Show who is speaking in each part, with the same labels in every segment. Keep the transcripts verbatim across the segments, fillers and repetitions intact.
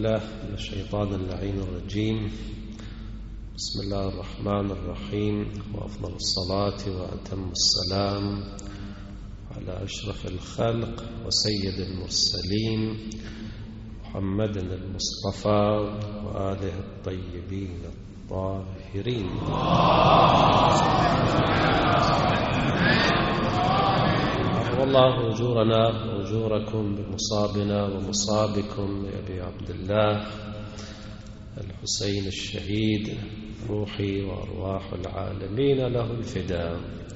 Speaker 1: بالله من الشيطان اللعين الرجيم. بسم الله الرحمن الرحيم، وأفضل الصلاة وأتم السلام على أشرف الخلق وسيد المرسلين محمد المصطفى وآله الطيبين الطاهرين. والله أجورنا وأجوركم بمصابنا ومصابكم يا أبي عبد الله الحسين الشهيد، روحي وأرواح العالمين له الفداء.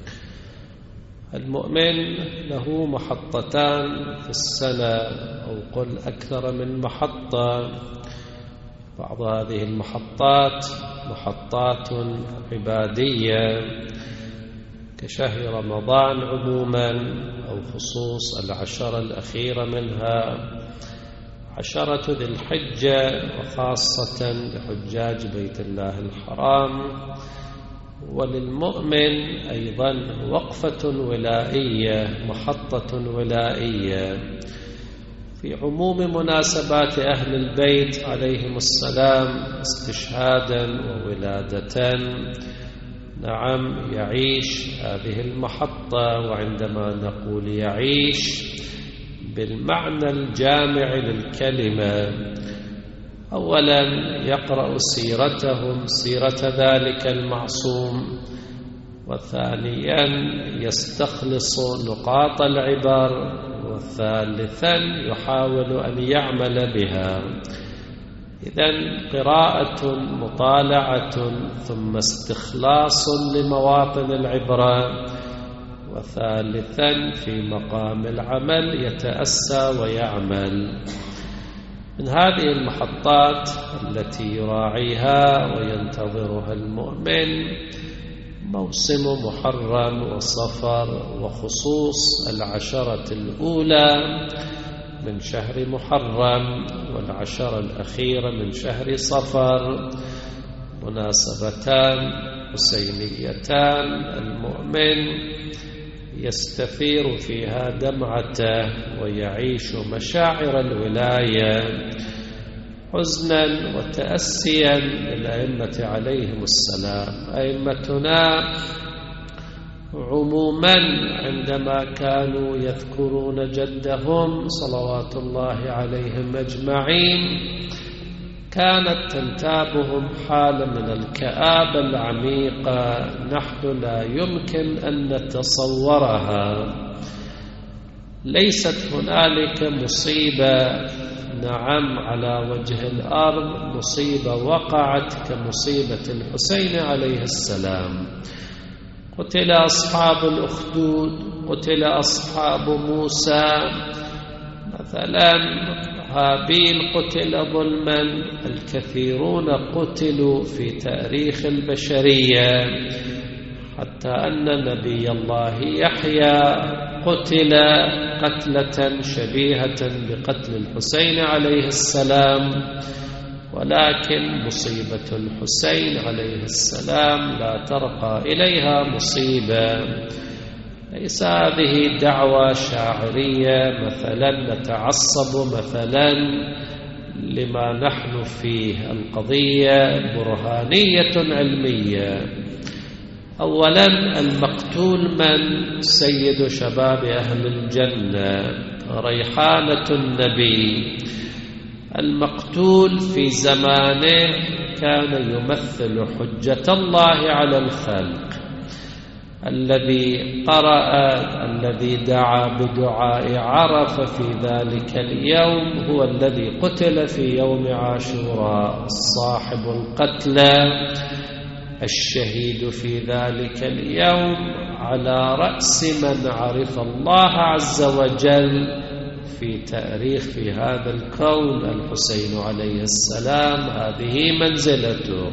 Speaker 1: المؤمن له محطتان في السنة، أو قل أكثر من محطة. بعض هذه المحطات محطات عبادية كشهر رمضان عموما، أو خصوص العشرة الأخيرة منها، عشرة ذي الحجة، وخاصة لحجاج بيت الله الحرام. وللمؤمن أيضا وقفة ولائية، محطة ولائية في عموم مناسبات أهل البيت عليهم السلام، استشهادا وولادة. نعم، يعيش هذه المحطة. وعندما نقول يعيش بالمعنى الجامع للكلمة، أولا يقرأ سيرتهم، سيرة ذلك المعصوم، وثانيا يستخلص نقاط العبر، وثالثا يحاول أن يعمل بها. إذن قراءة، مطالعة، ثم استخلاص لمواطن العبرة، وثالثا في مقام العمل يتأسى ويعمل. من هذه المحطات التي يراعيها وينتظرها المؤمن موسم محرم وصفر، وخصوص العشرة الأولى من شهر محرم والعشرة الأخيرة من شهر صفر، مناسبتان حسينيتان. المؤمن يستثير فيها دمعته ويعيش مشاعر الولاية حزنا وتأسيا للأئمة عليهم السلام. أئمتنا عموما عندما كانوا يذكرون جدهم صلوات الله عليهم أجمعين كانت تنتابهم حالة من الكآبة العميقة نحن لا يمكن أن نتصورها. ليست هنالك مصيبة نعم على وجه الأرض مصيبة وقعت كمصيبة الحسين عليه السلام. قتل أصحاب الأخدود، قتل أصحاب موسى مثلا، هابيل قتل ظلما، الكثيرون قتلوا في تاريخ البشرية، حتى أن نبي الله يحيى قتل قتلة شبيهة بقتل الحسين عليه السلام. ولكن مصيبة الحسين عليه السلام لا ترقى إليها مصيبة. ليس هذه دعوة شاعرية مثلا نتعصب مثلا لما نحن فيه، القضية برهانية علمية. أولا المقتول من؟ سيد شباب أهل الجنة، ريحانة النبي. المقتول في زمانه كان يمثل حجة الله على الخلق، الذي قرأ، الذي دعا بدعاء عرف في ذلك اليوم هو الذي قتل في يوم عاشوراء، صاحب القتلى الشهيد في ذلك اليوم على رأس من عرف الله عز وجل في تاريخ في هذا الكون، الحسين عليه السلام. هذه منزلته.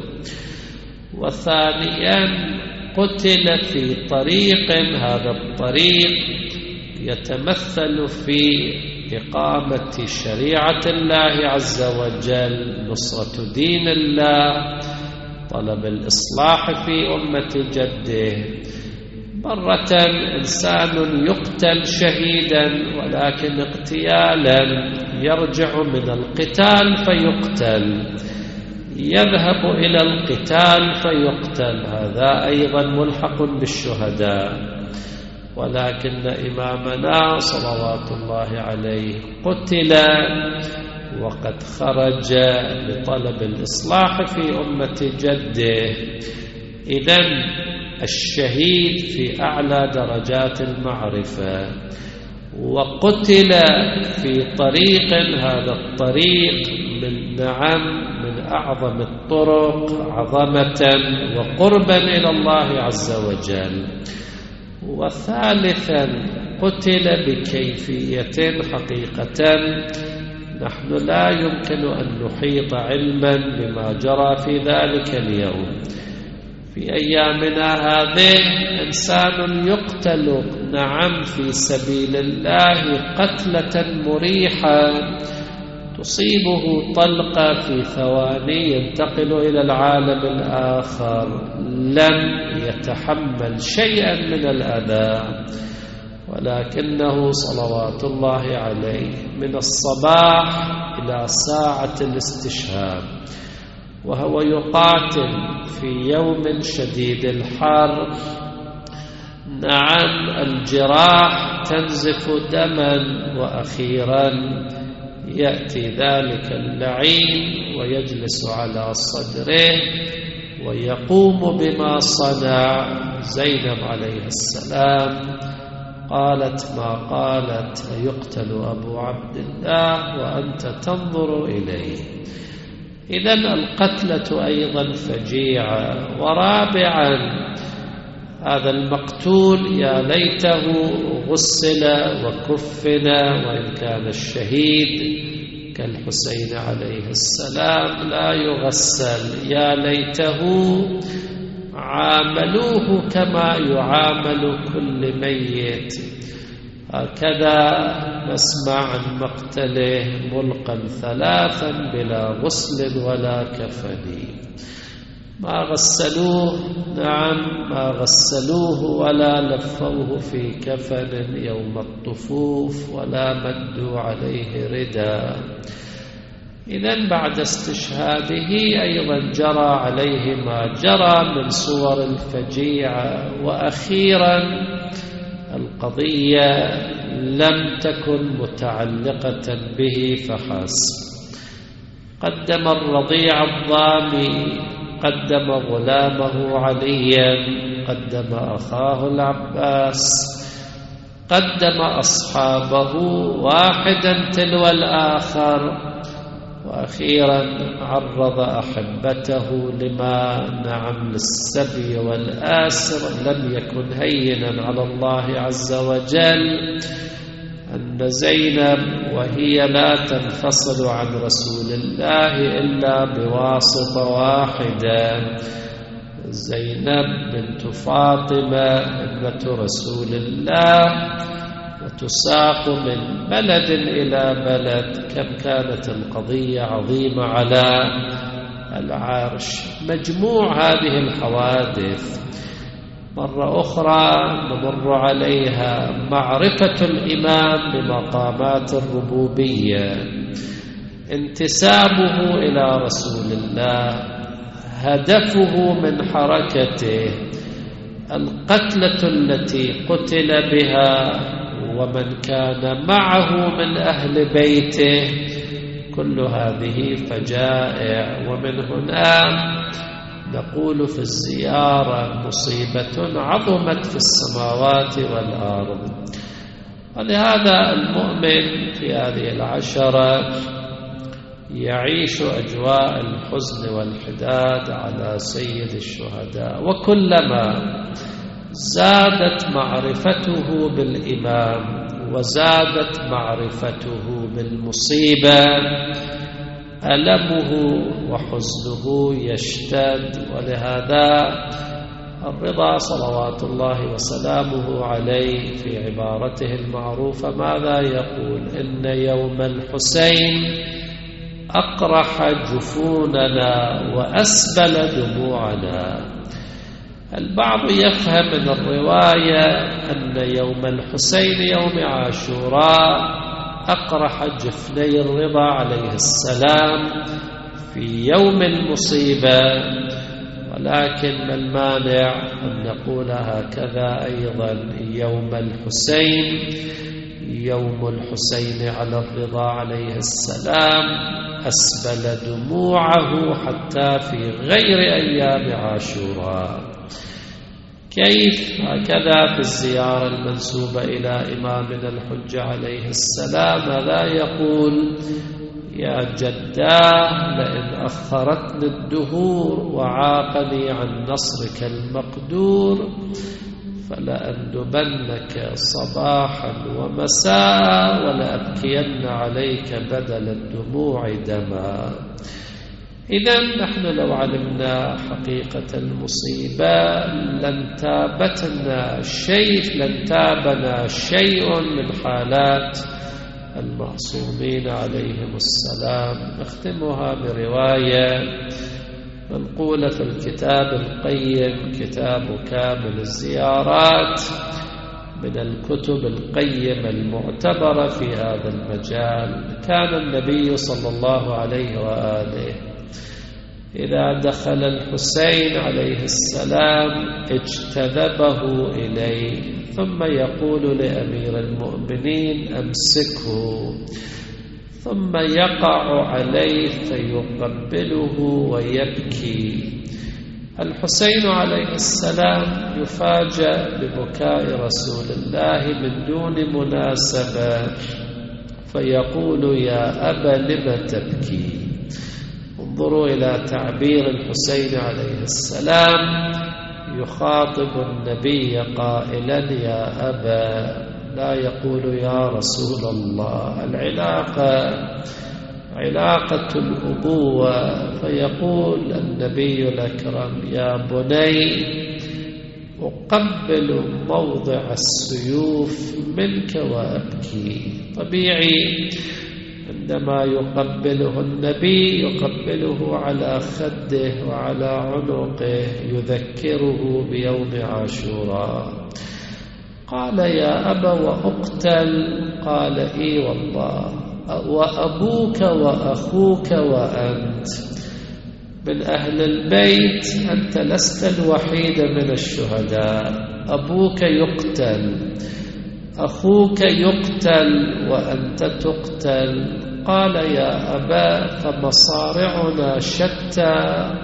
Speaker 1: وثانيا قتل في طريق، هذا الطريق يتمثل في إقامة شريعة الله عز وجل، نصرة دين الله، طلب الإصلاح في أمة جده. مرة إنسان يقتل شهيدا ولكن اغتيالا يرجع من القتال فيقتل، يذهب إلى القتال فيقتل، هذا أيضا ملحق بالشهداء. ولكن إمامنا صلوات الله عليه قتل وقد خرج لطلب الإصلاح في أمة جده. إذن الشهيد في أعلى درجات المعرفة، وقتل في طريق، هذا الطريق من نعم من أعظم الطرق عظمة وقربا إلى الله عز وجل. وثالثا قتل بكيفية حقيقة نحن لا يمكن أن نحيط علما بما جرى في ذلك اليوم. في أيامنا هذه إنسان يقتل نعم في سبيل الله قتلة مريحة تصيبه طلقة في ثواني ينتقل إلى العالم الآخر، لم يتحمل شيئا من الأذى، ولكنه صلوات الله عليه من الصباح إلى ساعة الاستشهاد وهو يقاتل في يوم شديد الحر، نعم الجراح تنزف دما، وأخيرا يأتي ذلك اللعين ويجلس على صدره ويقوم بما صنع. زينب عليه السلام قالت ما قالت: أيقتل أبو عبد الله وأنت تنظر إليه؟ إذن القتلة أيضا فجيعة. ورابعا هذا المقتول يا ليته غسل وكفن، وإن كان الشهيد كالحسين عليه السلام لا يغسل، يا ليته عاملوه كما يعامل كل ميت. هكذا نسمع عن مقتله ملقا ثلاثا بلا غسل ولا كفن. ما غسلوه، نعم ما غسلوه ولا لفوه في كفن يوم الطفوف ولا مدوا عليه رداء. إذن بعد استشهاده أيضا جرى عليه ما جرى من صور الفجيعة. وأخيرا القضية لم تكن متعلقة به فحسب. قدم الرضيع الضامي، قدم غلامه عليا، قدم أخاه العباس، قدم أصحابه واحدا تلو الآخر، وأخيرا عرض أحبته لما نعم للسبي والآسر. لم يكن هينا على الله عز وجل أن زينب وهي لا تنفصل عن رسول الله إلا بواسطة واحدة، زينب بنت فاطمة ابنة رسول الله، وتساق من بلد إلى بلد. كم كانت القضية عظيمة على العرش. مجموع هذه الحوادث مرة أخرى نمر عليها: معرفة الإمام بمقامات الربوبية، انتسابه إلى رسول الله، هدفه من حركته، القتلة التي قتل بها، ومن كان معه من أهل بيته. كل هذه فجائع. ومن هنا نقول في الزيارة مصيبة عظمت في السماوات والأرض. ولهذا المؤمن في هذه العشرة يعيش أجواء الحزن والحداد على سيد الشهداء. وكلما زادت معرفته بالإمام وزادت معرفته بالمصيبة ألمه وحزنه يشتد. ولهذا الرضا صلوات الله وسلامه عليه في عبارته المعروفة ماذا يقول؟ إن يوم الحسين أقرح جفوننا وأسبل دموعنا. البعض يفهم من الرواية أن يوم الحسين يوم عاشوراء أقرح جفني الرضا عليه السلام في يوم المصيبة، ولكن ما المانع أن نقول هكذا أيضا يوم الحسين يوم الحسين على الرضا عليه السلام أسبل دموعه حتى في غير أيام عاشوراء. كيف؟ هكذا في الزيارة المنسوبة إلى إمامنا الحجة عليه السلام لا يقول يا جداه لئن أخرتني الدهور وعاقني عن نصرك المقدور فلأندبنك صباحا ومساء ولأبكين عليك بدل الدموع دما. إذن نحن لو علمنا حقيقة المصيبة لن تابتنا شيء لن تابنا شيء من حالات المعصومين عليهم السلام. نختمها برواية منقولة في الكتاب القيم كتاب كامل الزيارات من الكتب القيمة المعتبرة في هذا المجال. كان النبي صلى الله عليه وآله إذا دخل الحسين عليه السلام اجتذبه إليه ثم يقول لأمير المؤمنين أمسكه، ثم يقع عليه فيقبله ويبكي. الحسين عليه السلام يفاجأ ببكاء رسول الله من دون مناسبة فيقول يا أبا لم تبكي. انظروا إلى تعبير الحسين عليه السلام يخاطب النبي قائلا يا أبا، لا يقول يا رسول الله. العلاقة علاقة الأبوة، فيقول النبي الأكرم يا بني أقبل موضع السيوف منك وأبكي. طبيعي عندما يقبله النبي يقبله على خده وعلى عنقه يذكره بيوم عاشوراء. قال يا أبا وأقتل؟ قال إي والله، وأبوك وأخوك وأنت من أهل البيت، أنت لست الوحيد من الشهداء. أبوك يقتل، أخوك يقتل، وأنت تقتل. قال يا أبا فمصارعنا شتى،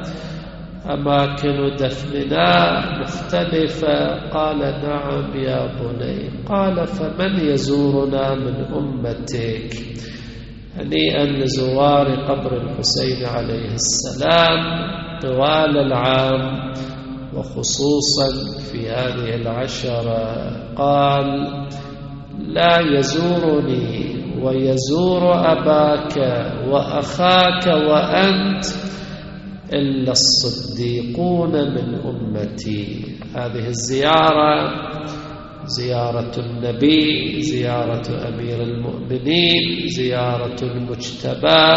Speaker 1: أماكن دفننا مختلفة. قال نعم يا بني. قال فمن يزورنا من أمتك؟ هنيئا لزوار قبر الحسين عليه السلام طوال العام وخصوصا في هذه العشرة. قال لا يزورني ويزور أباك وأخاك وأنت إلا الصديقون من أمتي. هذه الزيارة زيارة النبي، زيارة أمير المؤمنين، زيارة المجتبى،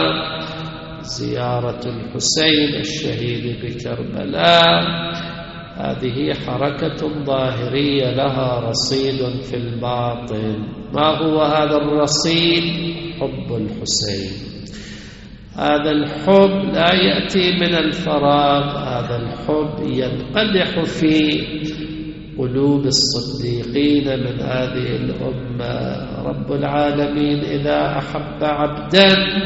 Speaker 1: زيارة الحسين الشهيد بكربلاء. هذه حركة ظاهرية لها رصيد في الباطن. ما هو هذا الرصيد؟ حب الحسين. هذا الحب لا يأتي من الفراغ، هذا الحب ينقدح في قلوب الصديقين من هذه الأمة. رب العالمين إذا أحب عبدا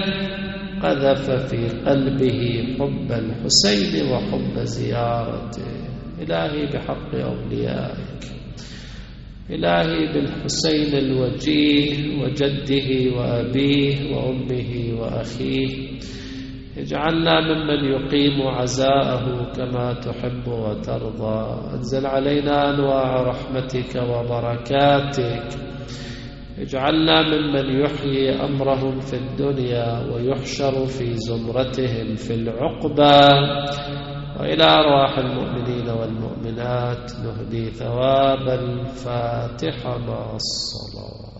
Speaker 1: قذف في قلبه حب الحسين وحب زيارته. إلهي بحق أوليائك، إلهي بالحسين الوجيه وجده وأبيه وأمه وأخيه، اجعلنا ممن يقيم عزاءه كما تحب وترضى. انزل علينا أنواع رحمتك وبركاتك، اجعلنا ممن يحيي أمرهم في الدنيا ويحشر في زمرتهم في العقبى. وإلى أرواح المؤمنين والمؤمنات نهدي ثواب الفاتحة مع الصلاة.